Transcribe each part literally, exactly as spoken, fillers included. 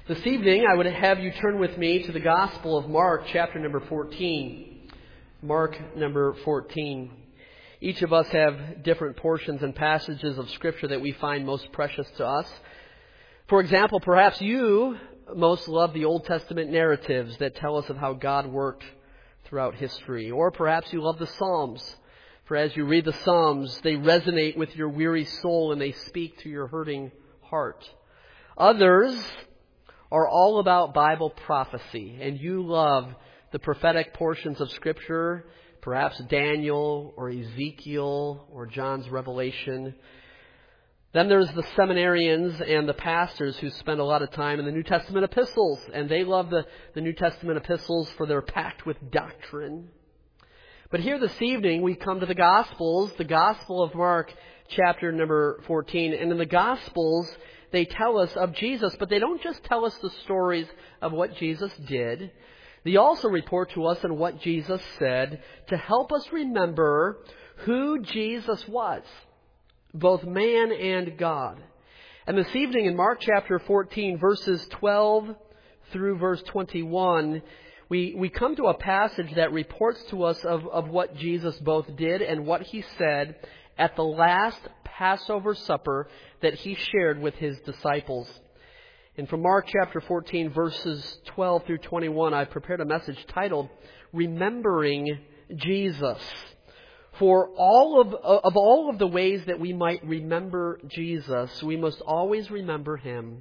This evening, I would have you turn with me to the Gospel of Mark, chapter number fourteen. Mark number fourteen. Each of us have different portions and passages of Scripture that we find most precious to us. For example, perhaps you most love the Old Testament narratives that tell us of how God worked throughout history. Or perhaps you love the Psalms. For as you read the Psalms, they resonate with your weary soul and they speak to your hurting heart. Others are all about Bible prophecy, and you love the prophetic portions of Scripture, perhaps Daniel or Ezekiel or John's Revelation. Then there's the seminarians and the pastors who spend a lot of time in the New Testament epistles, and they love the, the New Testament epistles for their packed with doctrine. But here this evening we come to the Gospels, the Gospel of Mark, chapter number fourteen, and in the Gospels they tell us of Jesus, but they don't just tell us the stories of what Jesus did. They also report to us on what Jesus said to help us remember who Jesus was, both man and God. And this evening in Mark chapter fourteen, verses twelve through verse twenty-one, we, we come to a passage that reports to us of, of what Jesus both did and what he said at the last Passover supper that he shared with his disciples. And from Mark chapter fourteen, verses twelve through twenty-one, I prepared a message titled, Remembering Jesus. For all of, of all of the ways that we might remember Jesus, we must always remember him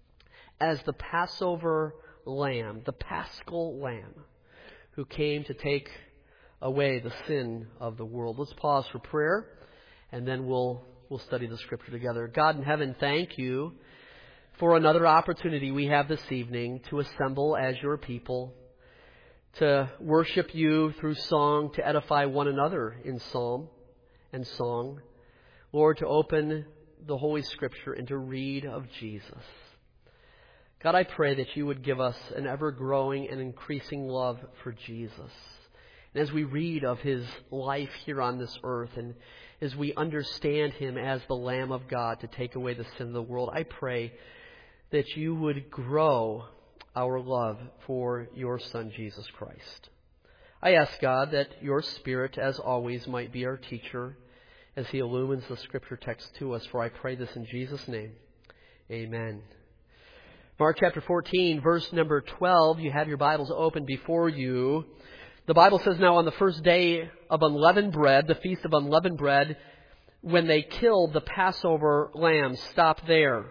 as the Passover lamb, the Paschal lamb, who came to take away the sin of the world. Let's pause for prayer, and then we'll we'll study the Scripture together. God in heaven, thank you for another opportunity we have this evening to assemble as your people, to worship you through song, to edify one another in psalm and song. Lord, to open the Holy Scripture and to read of Jesus. God, I pray that you would give us an ever-growing and increasing love for Jesus. And as we read of his life here on this earth, and as we understand him as the Lamb of God to take away the sin of the world, I pray that you would grow our love for your Son, Jesus Christ. I ask, God, that your Spirit, as always, might be our teacher as he illumines the Scripture text to us. For I pray this in Jesus' name. Amen. Mark chapter fourteen, verse number twelve. You have your Bibles open before you. The Bible says, now on the first day of unleavened bread, the feast of unleavened bread, when they killed the Passover lamb. Stop there.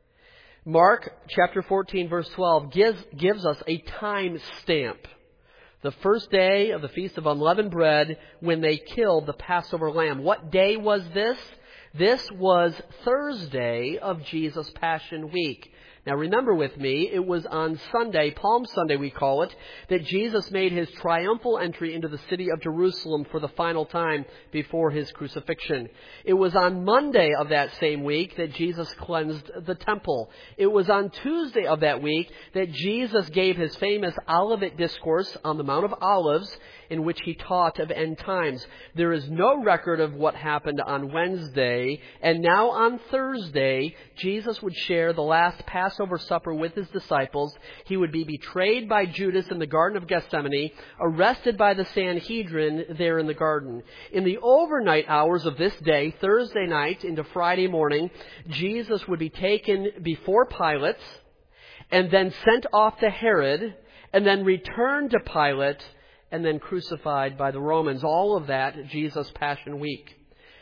Mark chapter fourteen, verse twelve gives, gives us a time stamp. The first day of the Feast of Unleavened Bread when they killed the Passover lamb. What day was this? This was Thursday of Jesus' Passion Week. Now remember with me, it was on Sunday, Palm Sunday we call it, that Jesus made his triumphal entry into the city of Jerusalem for the final time before his crucifixion. It was on Monday of that same week that Jesus cleansed the temple. It was on Tuesday of that week that Jesus gave his famous Olivet Discourse on the Mount of Olives, in which he taught of end times. There is no record of what happened on Wednesday, and now on Thursday, Jesus would share the last Passover supper with his disciples. He would be betrayed by Judas in the Garden of Gethsemane, arrested by the Sanhedrin there in the garden. In the overnight hours of this day, Thursday night into Friday morning, Jesus would be taken before Pilate, and then sent off to Herod, and then returned to Pilate, and then crucified by the Romans. All of that, Jesus' Passion Week.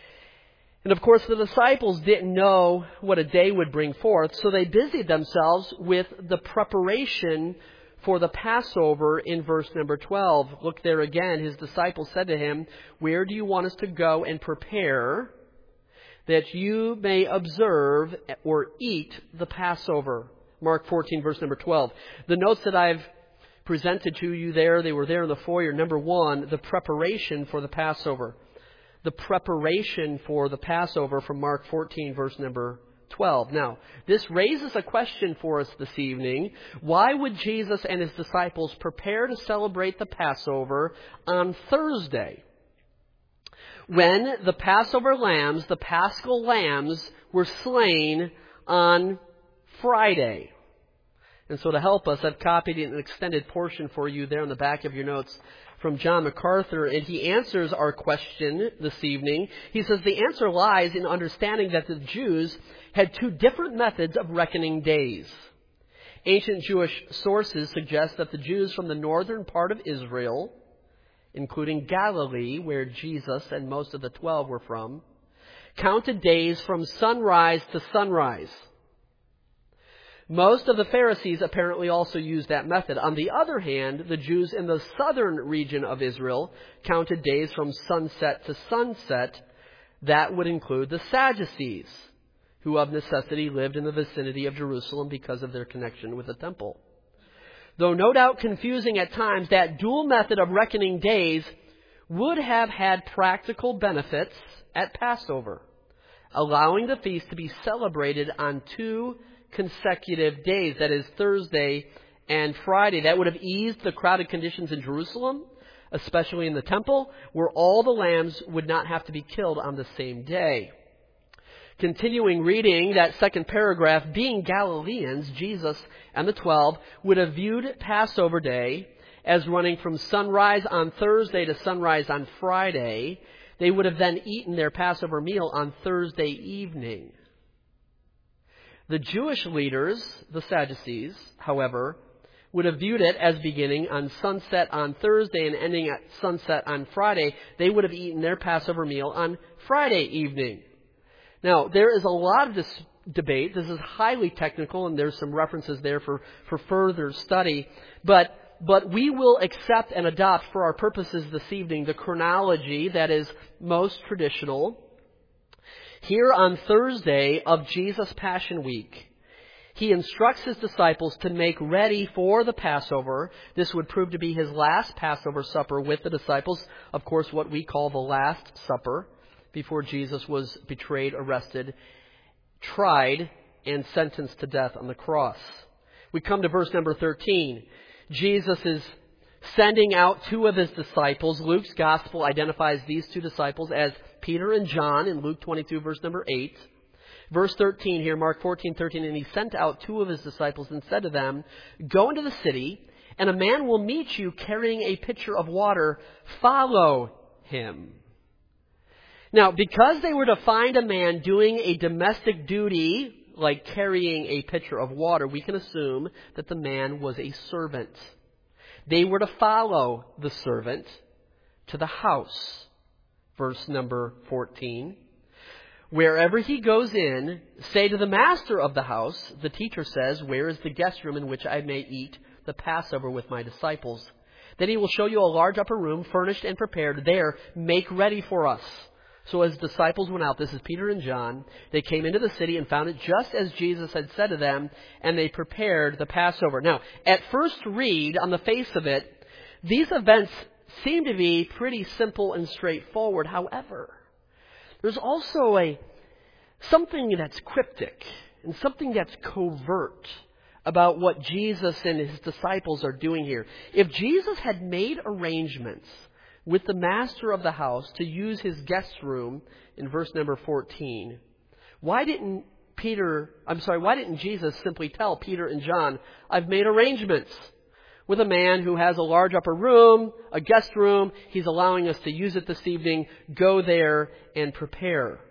And of course, the disciples didn't know what a day would bring forth, so they busied themselves with the preparation for the Passover in verse number twelve. Look there again. His disciples said to him, where do you want us to go and prepare that you may observe or eat the Passover? Mark fourteen, verse number twelve. The notes that I've presented to you there, they were there in the foyer. Number one, the preparation for the Passover. The preparation for the Passover from Mark fourteen, verse number twelve. Now, this raises a question for us this evening. Why would Jesus and his disciples prepare to celebrate the Passover on Thursday, when the Passover lambs, the Paschal lambs, were slain on Friday? And so to help us, I've copied an extended portion for you there on the back of your notes from John MacArthur, and he answers our question this evening. He says the answer lies in understanding that the Jews had two different methods of reckoning days. Ancient Jewish sources suggest that the Jews from the northern part of Israel, including Galilee, where Jesus and most of the twelve were from, counted days from sunrise to sunrise. Most of the Pharisees apparently also used that method. On the other hand, the Jews in the southern region of Israel counted days from sunset to sunset. That would include the Sadducees, who of necessity lived in the vicinity of Jerusalem because of their connection with the temple. Though no doubt confusing at times, that dual method of reckoning days would have had practical benefits at Passover, allowing the feast to be celebrated on two consecutive days, that is Thursday and Friday. That would have eased the crowded conditions in Jerusalem, especially in the temple, where all the lambs would not have to be killed on the same day. Continuing reading that second paragraph, being Galileans, Jesus and the twelve would have viewed Passover day as running from sunrise on Thursday to sunrise on Friday. They would have then eaten their Passover meal on Thursday evening. The Jewish leaders, the Sadducees, however, would have viewed it as beginning on sunset on Thursday and ending at sunset on Friday. They would have eaten their Passover meal on Friday evening. Now, there is a lot of this debate. This is highly technical, and there's some references there for, for further study. But, but we will accept and adopt for our purposes this evening the chronology that is most traditional. Here on Thursday of Jesus' Passion Week, he instructs his disciples to make ready for the Passover. This would prove to be his last Passover supper with the disciples. Of course, what we call the Last Supper, before Jesus was betrayed, arrested, tried, and sentenced to death on the cross. We come to verse number thirteen. Jesus is sending out two of his disciples. Luke's gospel identifies these two disciples as Peter and John in Luke twenty-two, verse number eight. Verse thirteen here, Mark fourteen, thirteen, and he sent out two of his disciples and said to them, go into the city, and a man will meet you carrying a pitcher of water. Follow him. Now, because they were to find a man doing a domestic duty, like carrying a pitcher of water, we can assume that the man was a servant. They were to follow the servant to the house. Verse number fourteen. Wherever he goes in, say to the master of the house, the teacher says, where is the guest room in which I may eat the Passover with my disciples? Then he will show you a large upper room, furnished and prepared. There, make ready for us. So as disciples went out, this is Peter and John, they came into the city and found it just as Jesus had said to them, and they prepared the Passover. Now, at first read, on the face of it, these events seem to be pretty simple and straightforward. However, there's also a something that's cryptic and something that's covert about what Jesus and his disciples are doing here. If Jesus had made arrangements with the master of the house to use his guest room in verse number fourteen, why didn't Peter, I'm sorry, why didn't Jesus simply tell Peter and John, I've made arrangements with a man who has a large upper room, a guest room. He's allowing us to use it this evening. Go there and prepare.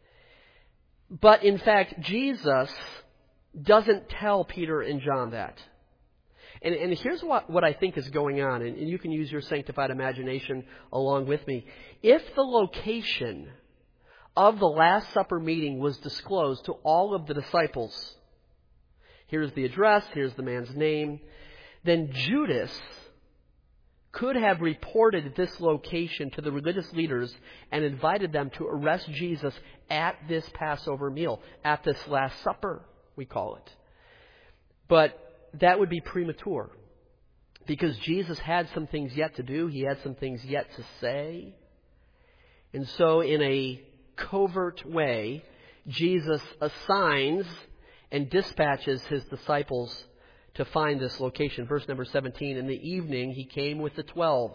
But in fact, Jesus doesn't tell Peter and John that. And, and here's what, what I think is going on, and, and you can use your sanctified imagination along with me. If the location of the Last Supper meeting was disclosed to all of the disciples, here's the address, here's the man's name, then Judas could have reported this location to the religious leaders and invited them to arrest Jesus at this Passover meal, at this Last Supper, we call it. But that would be premature, because Jesus had some things yet to do. He had some things yet to say. And so in a covert way, Jesus assigns and dispatches his disciples to find this location. Verse number seventeen, in the evening he came with the twelve.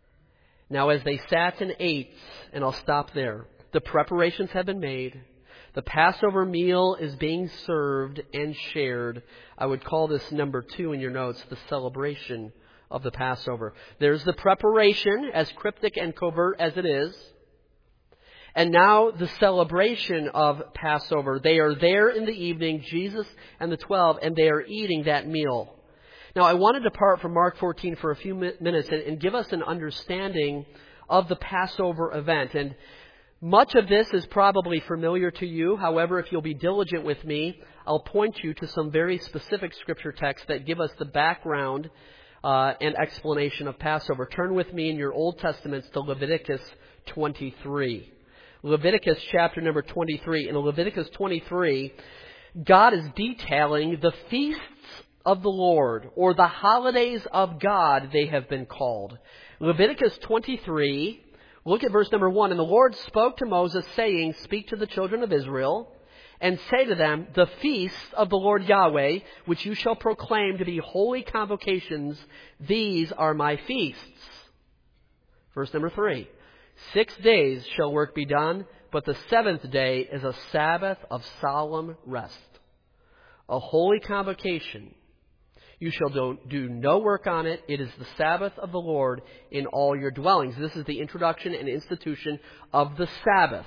Now as they sat and ate, and I'll stop there, the preparations had been made. The Passover meal is being served and shared. I would call this number two in your notes, the celebration of the Passover. There's the preparation, as cryptic and covert as it is. And now the celebration of Passover. They are there in the evening, Jesus and the twelve, and they are eating that meal. Now I want to depart from Mark fourteen for a few minutes and, and give us an understanding of the Passover event. And much of this is probably familiar to you. However, if you'll be diligent with me, I'll point you to some very specific scripture texts that give us the background uh, and explanation of Passover. Turn with me in your Old Testaments to Leviticus twenty-three. Leviticus chapter number twenty-three. In Leviticus twenty-three, God is detailing the feasts of the Lord, or the holidays of God, they have been called. Leviticus twenty-three, look at verse number one. And the Lord spoke to Moses, saying, Speak to the children of Israel, and say to them, The feasts of the Lord Yahweh, which you shall proclaim to be holy convocations, these are my feasts. Verse number three. Six days shall work be done, but the seventh day is a Sabbath of solemn rest, a holy convocation. You shall do, do no work on it. It is the Sabbath of the Lord in all your dwellings. This is the introduction and institution of the Sabbath.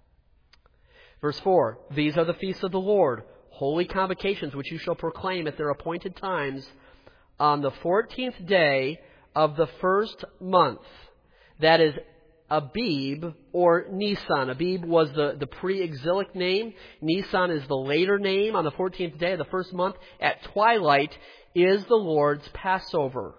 Verse four, These are the feasts of the Lord, holy convocations, which you shall proclaim at their appointed times on the fourteenth day of the first month. That is Abib or Nisan. Abib was the, the pre-exilic name. Nisan is the later name. On the fourteenth day of the first month at twilight is the Lord's Passover.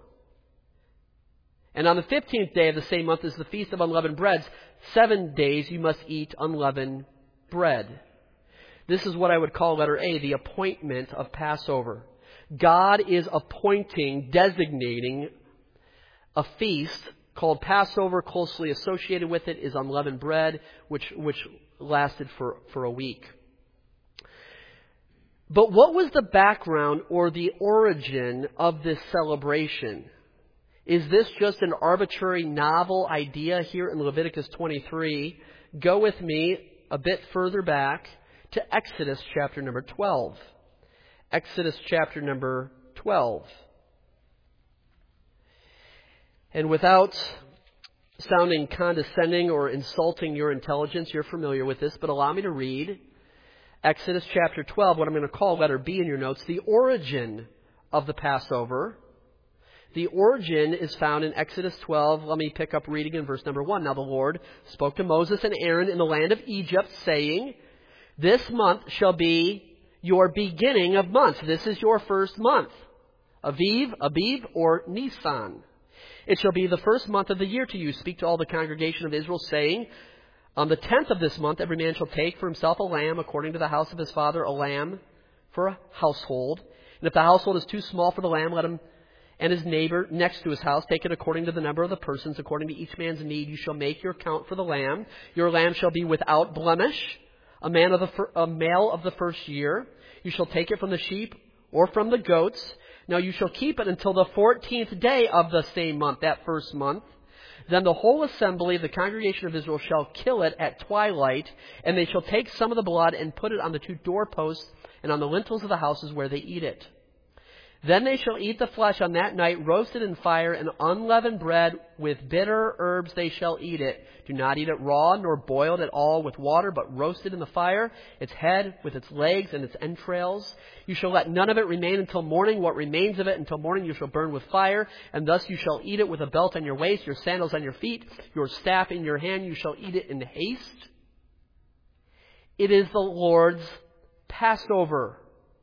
And on the fifteenth day of the same month is the Feast of Unleavened Breads. Seven days you must eat unleavened bread. This is what I would call, letter A, the appointment of Passover. God is appointing, designating a feast called Passover. Closely associated with it is unleavened bread, which which lasted for, for a week. But what was the background or the origin of this celebration? Is this just an arbitrary novel idea here in Leviticus twenty-three? Go with me a bit further back to Exodus chapter number twelve. Exodus chapter number twelve. And without sounding condescending or insulting your intelligence, you're familiar with this, but allow me to read Exodus chapter twelve, what I'm going to call letter B in your notes, the origin of the Passover. The origin is found in Exodus twelve. Let me pick up reading in verse number one. Now the Lord spoke to Moses and Aaron in the land of Egypt, saying, This month shall be your beginning of months. This is your first month. Aviv, Abib, or Nisan. It shall be the first month of the year to you. Speak to all the congregation of Israel, saying, On the tenth of this month, every man shall take for himself a lamb, according to the house of his father, a lamb for a household. And if the household is too small for the lamb, let him and his neighbor next to his house take it according to the number of the persons, according to each man's need. You shall make your count for the lamb. Your lamb shall be without blemish, a man of the fir- a male of the first year. You shall take it from the sheep or from the goats. Now you shall keep it until the fourteenth day of the same month, that first month. Then the whole assembly of the congregation of Israel shall kill it at twilight, and they shall take some of the blood and put it on the two doorposts and on the lintels of the houses where they eat it. Then they shall eat the flesh on that night, roasted in fire, and unleavened bread with bitter herbs they shall eat it. Do not eat it raw, nor boiled at all with water, but roasted in the fire, its head with its legs and its entrails. You shall let none of it remain until morning. What remains of it until morning you shall burn with fire, and thus you shall eat it with a belt on your waist, your sandals on your feet, your staff in your hand. You shall eat it in haste. It is the Lord's Passover.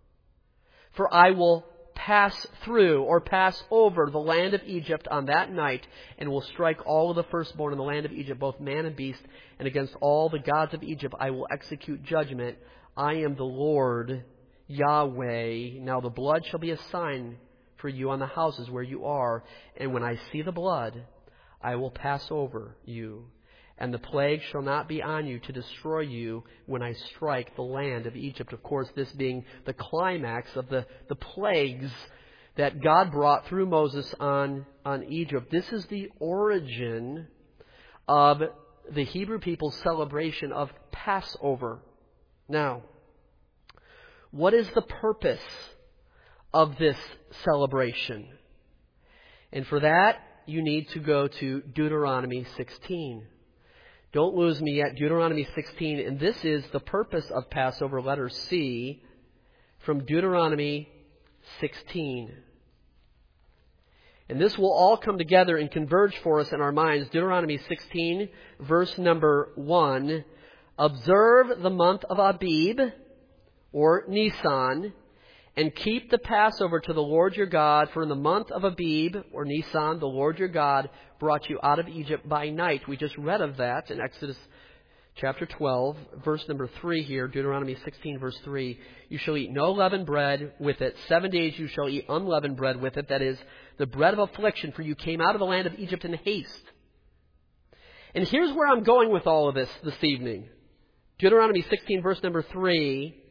For I will pass through or pass over the land of Egypt on that night, and will strike all of the firstborn in the land of Egypt, both man and beast, and against all the gods of Egypt I will execute judgment. I am the Lord Yahweh. Now the blood shall be a sign for you on the houses where you are, and when I see the blood, I will pass over you. And the plague shall not be on you to destroy you when I strike the land of Egypt. Of course, this being the climax of the, the plagues that God brought through Moses on, on Egypt. This is the origin of the Hebrew people's celebration of Passover. Now, what is the purpose of this celebration? And for that, you need to go to Deuteronomy sixteen. Don't lose me yet. Deuteronomy sixteen, and this is the purpose of Passover, letter C, from Deuteronomy sixteen. And this will all come together and converge for us in our minds. Deuteronomy sixteen, verse number one. Observe the month of Abib, or Nisan, and keep the Passover to the Lord your God, for in the month of Abib, or Nisan, the Lord your God brought you out of Egypt by night. We just read of that in Exodus chapter twelve, verse number three here, Deuteronomy sixteen, verse three. You shall eat no leavened bread with it. Seven days you shall eat unleavened bread with it. That is the bread of affliction, for you came out of the land of Egypt in haste. And here's where I'm going with all of this this evening. Deuteronomy sixteen, verse number three.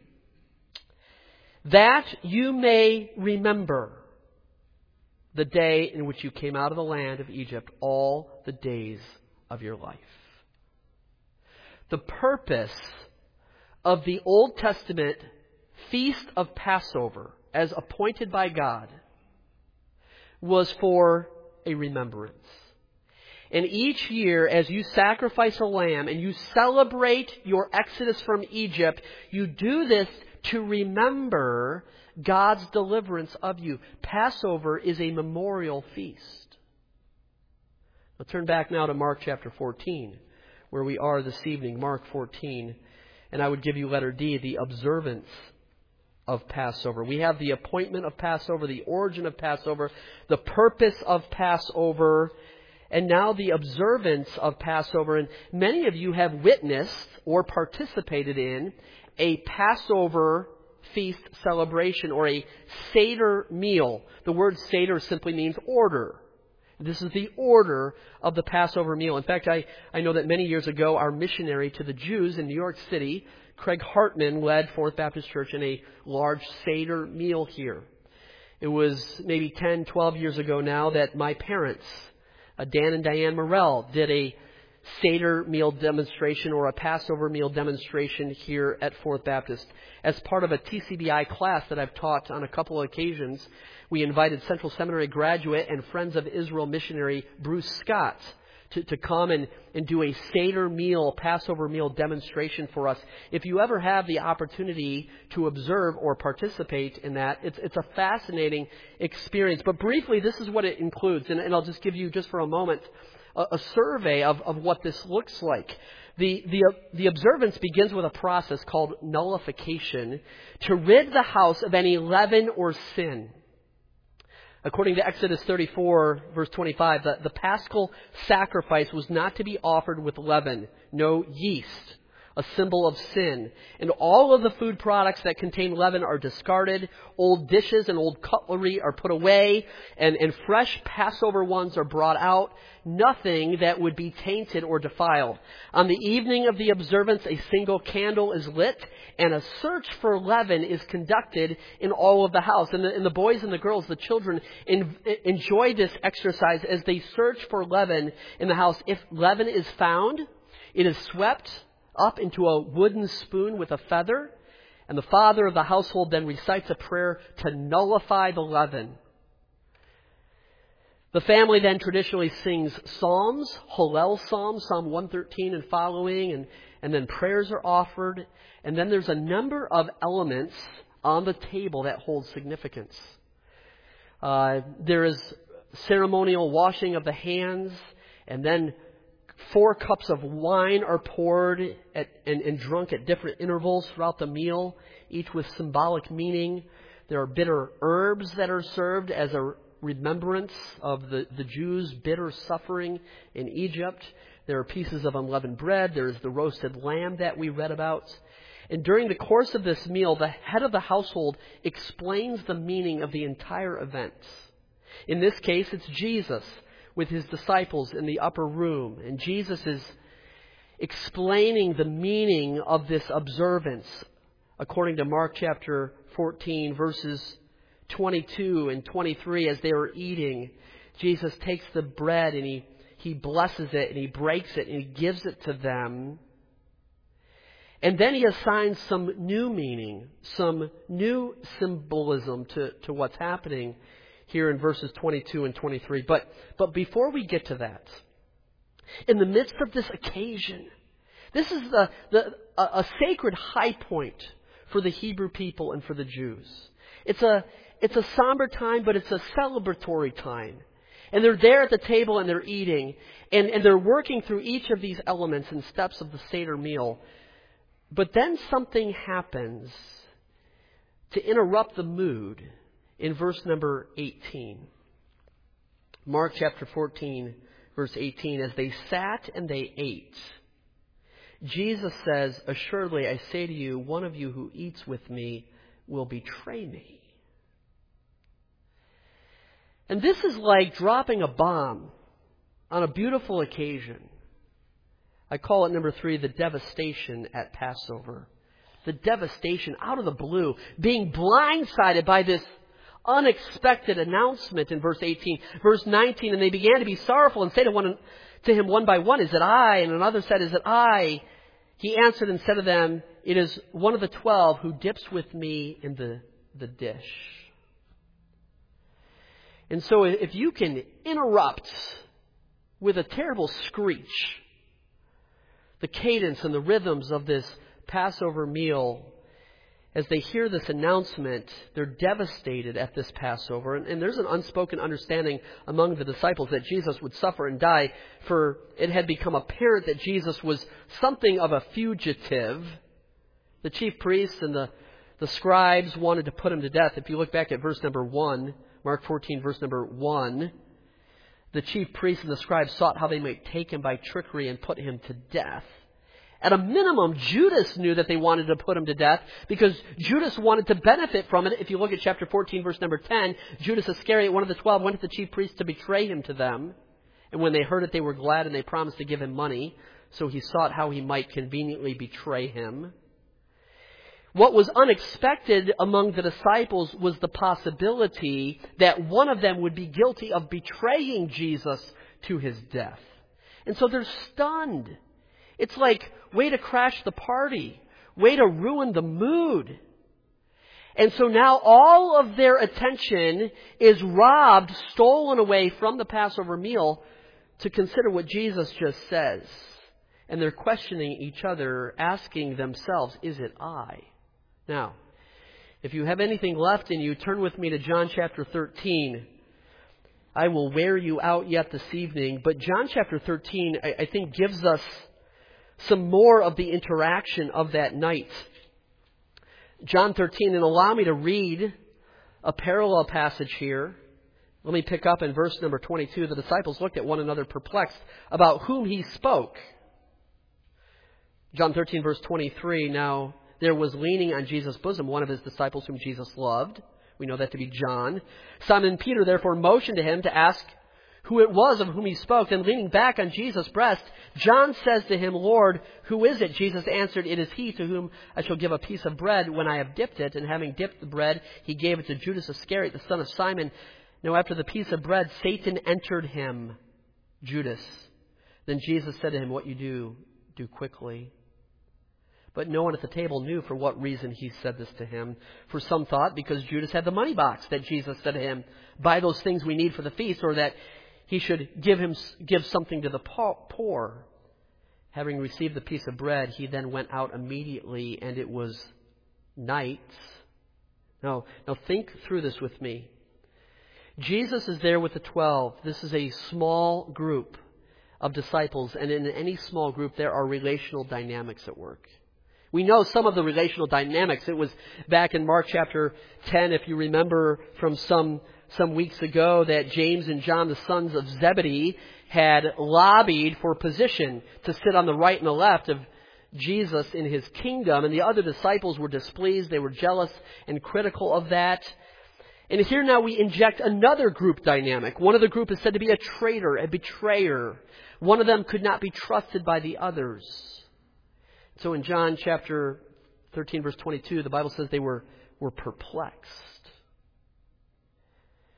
That you may remember the day in which you came out of the land of Egypt all the days of your life. The purpose of the Old Testament Feast of Passover, as appointed by God, was for a remembrance. And each year, as you sacrifice a lamb and you celebrate your exodus from Egypt, you do this to remember God's deliverance of you. Passover is a memorial feast. I'll turn back now to Mark chapter fourteen, where we are this evening, Mark fourteen. And I would give you letter D, the observance of Passover. We have the appointment of Passover, the origin of Passover, the purpose of Passover, and now the observance of Passover. And many of you have witnessed or participated in a Passover feast celebration, or a Seder meal. The word Seder simply means order. This is the order of the Passover meal. In fact, I, I know that many years ago, our missionary to the Jews in New York City, Craig Hartman, led Fourth Baptist Church in a large Seder meal here. It was maybe ten, twelve years ago now that my parents, uh, Dan and Diane Morrell, did a Seder meal demonstration, or a Passover meal demonstration here at Fourth Baptist. As part of a T C B I class that I've taught on a couple of occasions, we invited Central Seminary graduate and Friends of Israel missionary Bruce Scott to, to come and, and do a Seder meal, Passover meal demonstration for us. If you ever have the opportunity to observe or participate in that, it's, it's a fascinating experience. But briefly, this is what it includes, and, and I'll just give you, just for a moment, a, a survey of, of what this looks like. The, the, the observance begins with a process called nullification to rid the house of any leaven or sin. According to Exodus thirty-four, verse twenty-five, the, the paschal sacrifice was not to be offered with leaven, no yeast, a symbol of sin. And all of the food products that contain leaven are discarded. Old dishes and old cutlery are put away, and, and fresh Passover ones are brought out. Nothing that would be tainted or defiled. On the evening of the observance, a single candle is lit, and a search for leaven is conducted in all of the house. And the, and the boys and the girls, the children, in, enjoy this exercise as they search for leaven in the house. If leaven is found, it is swept up into a wooden spoon with a feather, and the father of the household then recites a prayer to nullify the leaven. The family then traditionally sings psalms, Hallel psalms, Psalm one thirteen and following, and, and then prayers are offered. And then there's a number of elements on the table that hold significance. Uh, there is ceremonial washing of the hands, and then four cups of wine are poured at, and, and drunk at different intervals throughout the meal, each with symbolic meaning. There are bitter herbs that are served as a remembrance of the, the Jews' bitter suffering in Egypt. There are pieces of unleavened bread. There is the roasted lamb that we read about. And during the course of this meal, the head of the household explains the meaning of the entire event. In this case, it's Jesus with his disciples in the upper room. And Jesus is explaining the meaning of this observance according to Mark chapter fourteen, verses twenty-two and twenty-three. As they were eating, Jesus takes the bread and he, he blesses it and he breaks it and he gives it to them. And then he assigns some new meaning, some new symbolism to, to what's happening here in verses twenty-two and twenty-three. But, but before we get to that, in the midst of this occasion, this is the, the, a, a sacred high point for the Hebrew people and for the Jews. It's a, it's a somber time, but it's a celebratory time. And they're there at the table and they're eating, and, and they're working through each of these elements and steps of the Seder meal. But then something happens to interrupt the mood in verse number eighteen. Mark chapter fourteen, verse eighteen. As they sat and they ate, Jesus says, "Assuredly, I say to you, one of you who eats with me will betray me." And this is like dropping a bomb on a beautiful occasion. I call it, number three, the devastation at Passover. The devastation out of the blue. Being blindsided by this unexpected announcement in verse eighteen. Verse nineteen, and they began to be sorrowful and say to one to him one by one, "Is it I?" And another said, "Is it I?" He answered and said to them, "It is one of the twelve who dips with me in the, the dish." And so if you can interrupt with a terrible screech the cadence and the rhythms of this Passover meal, as they hear this announcement, they're devastated at this Passover. And, and there's an unspoken understanding among the disciples that Jesus would suffer and die, for it had become apparent that Jesus was something of a fugitive. The chief priests and the, the scribes wanted to put him to death. If you look back at verse number one, Mark fourteen, verse number one, the chief priests and the scribes sought how they might take him by trickery and put him to death. At a minimum, Judas knew that they wanted to put him to death because Judas wanted to benefit from it. If you look at chapter fourteen, verse number ten, Judas Iscariot, one of the twelve, went to the chief priests to betray him to them. And when they heard it, they were glad and they promised to give him money. So he sought how he might conveniently betray him. What was unexpected among the disciples was the possibility that one of them would be guilty of betraying Jesus to his death. And so they're stunned. It's like, way to crash the party. Way to ruin the mood. And so now all of their attention is robbed, stolen away from the Passover meal to consider what Jesus just says. And they're questioning each other, asking themselves, "Is it I?" Now, if you have anything left in you, turn with me to John chapter thirteen. I will wear you out yet this evening. But John chapter thirteen, I, I think, gives us some more of the interaction of that night. John thirteen, and allow me to read a parallel passage here. Let me pick up in verse number twenty-two. The disciples looked at one another perplexed about whom he spoke. John thirteen, verse twenty-three, now there was leaning on Jesus' bosom one of his disciples whom Jesus loved. We know that to be John. Simon Peter therefore motioned to him to ask who it was of whom he spoke. Then leaning back on Jesus' breast, John says to him, "Lord, who is it?" Jesus answered, "It is he to whom I shall give a piece of bread when I have dipped it." And having dipped the bread, he gave it to Judas Iscariot, the son of Simon. Now after the piece of bread, Satan entered him, Judas. Then Jesus said to him, "What you do, do quickly." But no one at the table knew for what reason he said this to him. For some thought because Judas had the money box that Jesus said to him, "Buy those things we need for the feast," or that he should give him give something to the poor. Having received the piece of bread, he then went out immediately, and it was night. Now, now think through this with me. Jesus is there with the twelve. This is a small group of disciples, and in any small group there are relational dynamics at work. We know some of the relational dynamics. It was back in Mark chapter ten, if you remember from some some weeks ago, that James and John, the sons of Zebedee, had lobbied for position to sit on the right and the left of Jesus in his kingdom. And the other disciples were displeased. They were jealous and critical of that. And here now we inject another group dynamic. One of the group is said to be a traitor, a betrayer. One of them could not be trusted by the others. So in John chapter thirteen, verse twenty-two, the Bible says they were, were perplexed.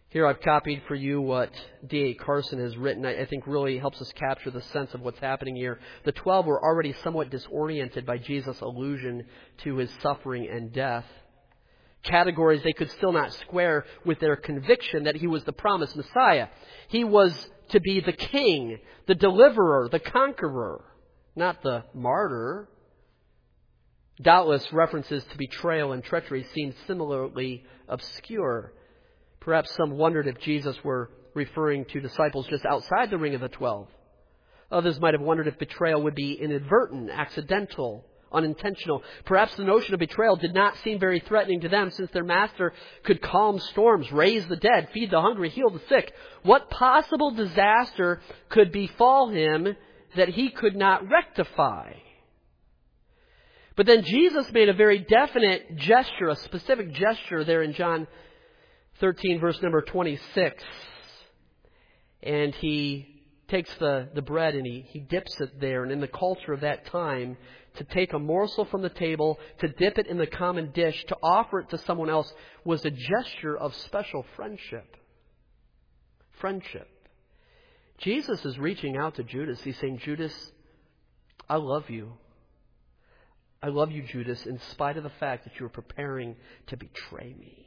Here I've copied for you what D A Carson has written. I think really helps us capture the sense of what's happening here. The twelve were already somewhat disoriented by Jesus' allusion to his suffering and death. Categories they could still not square with their conviction that he was the promised Messiah. He was to be the king, the deliverer, the conqueror, not the martyr. Doubtless references to betrayal and treachery seemed similarly obscure. Perhaps some wondered if Jesus were referring to disciples just outside the ring of the twelve. Others might have wondered if betrayal would be inadvertent, accidental, unintentional. Perhaps the notion of betrayal did not seem very threatening to them, since their master could calm storms, raise the dead, feed the hungry, heal the sick. What possible disaster could befall him that he could not rectify? But then Jesus made a very definite gesture, a specific gesture there in John thirteen, verse number twenty-six. And he takes the, the bread and he, he dips it there. And in the culture of that time, to take a morsel from the table, to dip it in the common dish, to offer it to someone else, was a gesture of special friendship. Friendship. Jesus is reaching out to Judas. He's saying, Judas, I love you. I love you, Judas, in spite of the fact that you were preparing to betray me.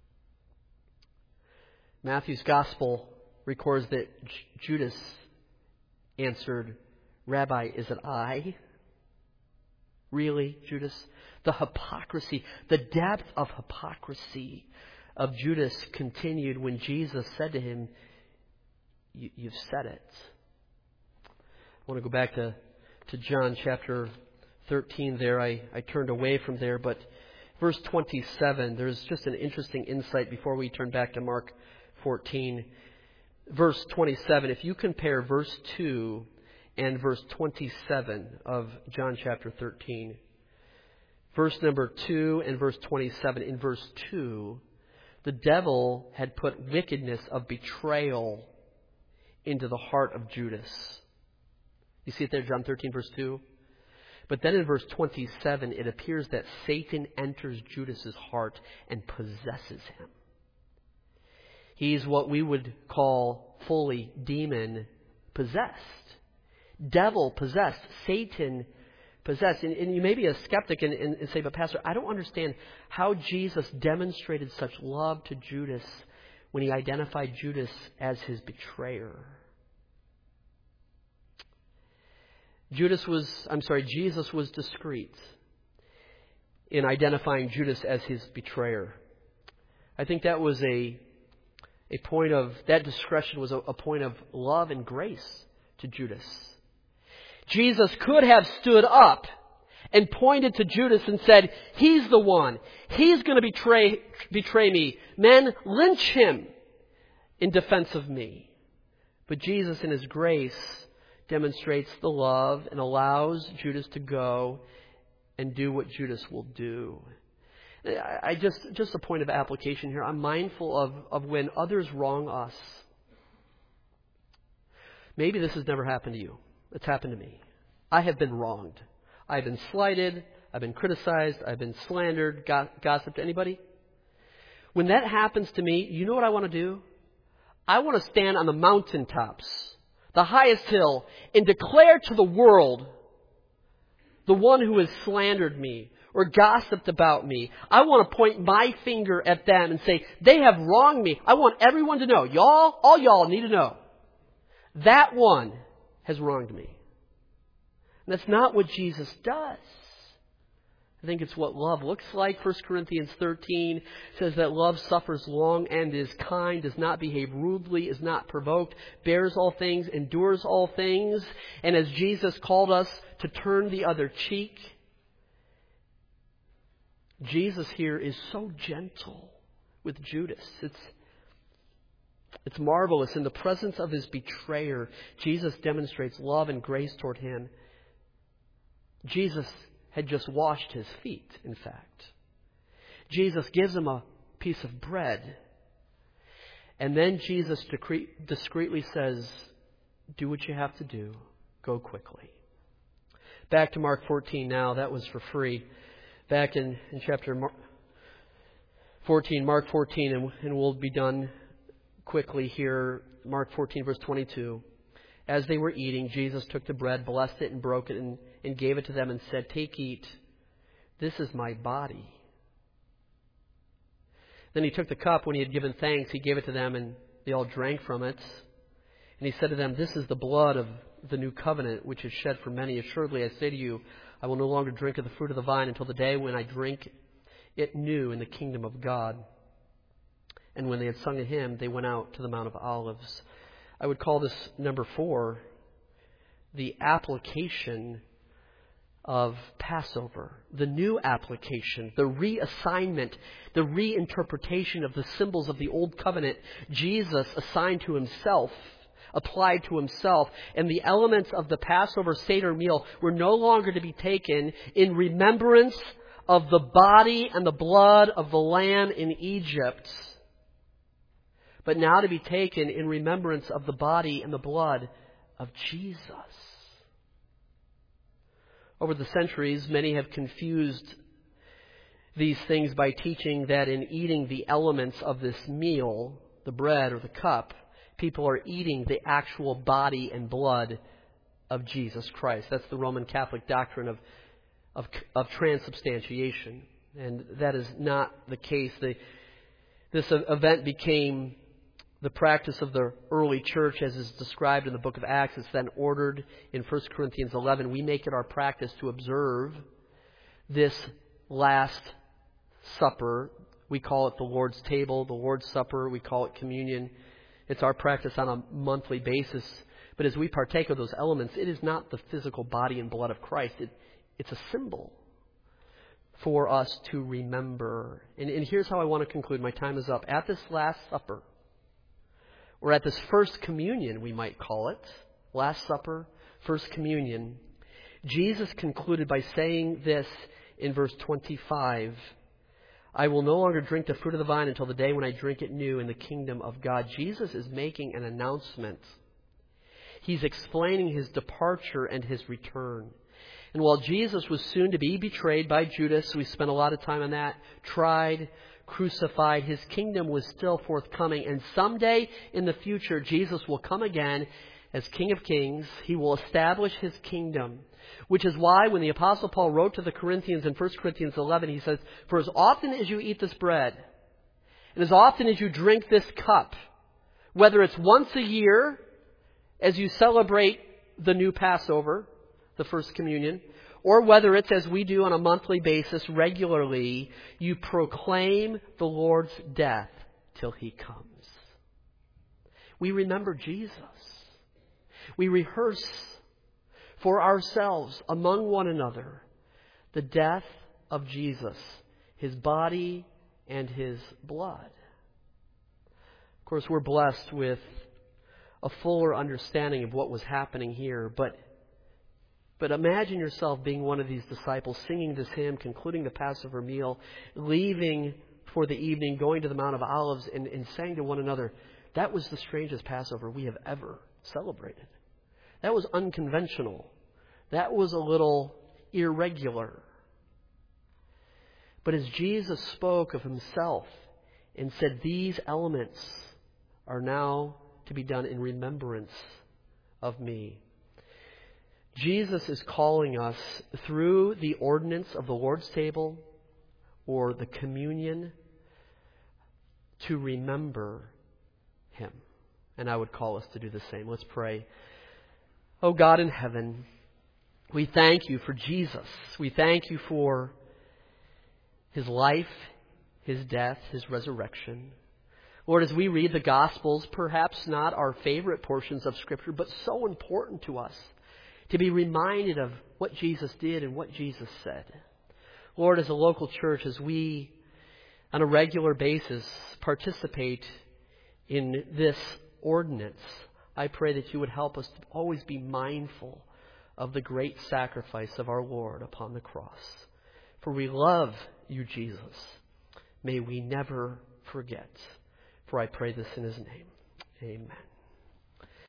Matthew's Gospel records that J- Judas answered, Rabbi, is it I? Really, Judas? The hypocrisy, the depth of hypocrisy of Judas continued when Jesus said to him, you've said it. I want to go back to, to John chapter thirteen there. I, I turned away from there, but verse twenty-seven, there's just an interesting insight before we turn back to Mark fourteen. Verse twenty-seven, if you compare verse two and verse twenty-seven of John chapter thirteen, verse number two and verse twenty-seven, in verse two, the devil had put wickedness of betrayal into the heart of Judas. You see it there, John thirteen, verse two? But then in verse twenty-seven, it appears that Satan enters Judas's heart and possesses him. He's what we would call fully demon possessed. Devil possessed. Satan possessed. And, and you may be a skeptic and, and, and say, but Pastor, I don't understand how Jesus demonstrated such love to Judas when he identified Judas as his betrayer. Judas was, I'm sorry, Jesus was discreet in identifying Judas as his betrayer. I think that was a a point of, that discretion was a, a point of love and grace to Judas. Jesus could have stood up and pointed to Judas and said, he's the one. He's going to betray, betray me. Men, lynch him in defense of me. But Jesus in his grace demonstrates the love and allows Judas to go and do what Judas will do. I just, just a point of application here. I'm mindful of, of when others wrong us. Maybe this has never happened to you. It's happened to me. I have been wronged. I've been slighted. I've been criticized. I've been slandered, go- gossiped. Anybody? When that happens to me, you know what I want to do? I want to stand on the mountaintops, the highest hill, and declare to the world, the one who has slandered me or gossiped about me, I want to point my finger at them and say, they have wronged me. I want everyone to know. Y'all, all y'all need to know. That one has wronged me. And that's not what Jesus does. I think it's what love looks like. First Corinthians thirteen says that love suffers long and is kind, does not behave rudely, is not provoked, bears all things, endures all things. And as Jesus called us to turn the other cheek, Jesus here is so gentle with Judas. It's, it's marvelous. In the presence of his betrayer, Jesus demonstrates love and grace toward him. Jesus had just washed his feet, in fact. Jesus gives him a piece of bread. And then Jesus discreetly says, do what you have to do. Go quickly. Back to Mark fourteen now. That was for free. Back in, in chapter fourteen, Mark fourteen, and, and we'll be done quickly here, Mark fourteen, verse twenty-two. As they were eating, Jesus took the bread, blessed it, and broke it, and, and gave it to them and said, "Take, eat. This is my body." Then he took the cup. When he had given thanks, he gave it to them, and they all drank from it. And he said to them, "This is the blood of the new covenant, which is shed for many. Assuredly, I say to you, I will no longer drink of the fruit of the vine until the day when I drink it new in the kingdom of God." And when they had sung a hymn, they went out to the Mount of Olives. I would call this number four, the application of Passover. The new application, the reassignment, the reinterpretation of the symbols of the Old Covenant. Jesus assigned to himself, applied to himself, and the elements of the Passover Seder meal were no longer to be taken in remembrance of the body and the blood of the lamb in Egypt, but now to be taken in remembrance of the body and the blood of Jesus. Over the centuries, many have confused these things by teaching that in eating the elements of this meal, the bread or the cup, people are eating the actual body and blood of Jesus Christ. That's the Roman Catholic doctrine of, of, of transubstantiation. And that is not the case. The, this event became the practice of the early church as is described in the book of Acts. It's then ordered in First Corinthians eleven. We make it our practice to observe this Last Supper. We call it the Lord's table, the Lord's Supper. We call it communion. It's our practice on a monthly basis. But as we partake of those elements, it is not the physical body and blood of Christ. It, it's a symbol for us to remember. And, and here's how I want to conclude. My time is up. At this Last Supper, or at this First Communion, we might call it, Last Supper, First Communion, Jesus concluded by saying this in verse twenty-five, "I will no longer drink the fruit of the vine until the day when I drink it new in the kingdom of God." Jesus is making an announcement. He's explaining his departure and his return. And while Jesus was soon to be betrayed by Judas, we spent a lot of time on that, tried, crucified, his kingdom was still forthcoming. And someday in the future, Jesus will come again as King of Kings. He will establish his kingdom, which is why when the Apostle Paul wrote to the Corinthians in First Corinthians eleven, he says, "For as often as you eat this bread, and as often as you drink this cup," whether it's once a year as you celebrate the new Passover, the First Communion, or whether it's as we do on a monthly basis regularly, you proclaim the Lord's death till he comes. We remember Jesus. We rehearse for ourselves, among one another, the death of Jesus, his body and his blood. Of course, we're blessed with a fuller understanding of what was happening here, but But imagine yourself being one of these disciples, singing this hymn, concluding the Passover meal, leaving for the evening, going to the Mount of Olives, and, and saying to one another, that was the strangest Passover we have ever celebrated. That was unconventional. That was a little irregular. But as Jesus spoke of himself and said, these elements are now to be done in remembrance of me, Jesus is calling us through the ordinance of the Lord's table or the communion to remember him. And I would call us to do the same. Let's pray. Oh God in heaven, we thank you for Jesus. We thank you for his life, his death, his resurrection. Lord, as we read the Gospels, perhaps not our favorite portions of Scripture, but so important to us to be reminded of what Jesus did and what Jesus said. Lord, as a local church, as we on a regular basis participate in this ordinance, I pray that you would help us to always be mindful of the great sacrifice of our Lord upon the cross. For we love you, Jesus. May we never forget. For I pray this in his name. Amen.